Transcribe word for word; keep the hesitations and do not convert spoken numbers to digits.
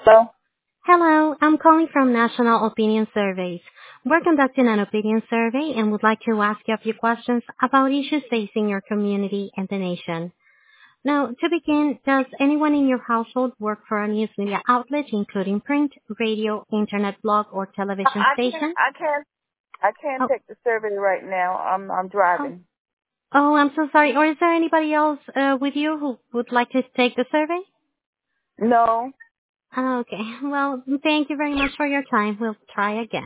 So, Hello, I'm calling from National Opinion Surveys. We're conducting an opinion survey and would like to ask you a few questions about issues facing your community and the nation. Now, to begin, does anyone in your household work for a news media outlet, including print, radio, internet blog, or television I can't, station? I can't, I can't Oh, take the survey right now. I'm, I'm oh, driving. oh, I'm so sorry. Or is there anybody else uh, with you who would like to take the survey? No. Okay, well, thank you very much for your time. We'll try again.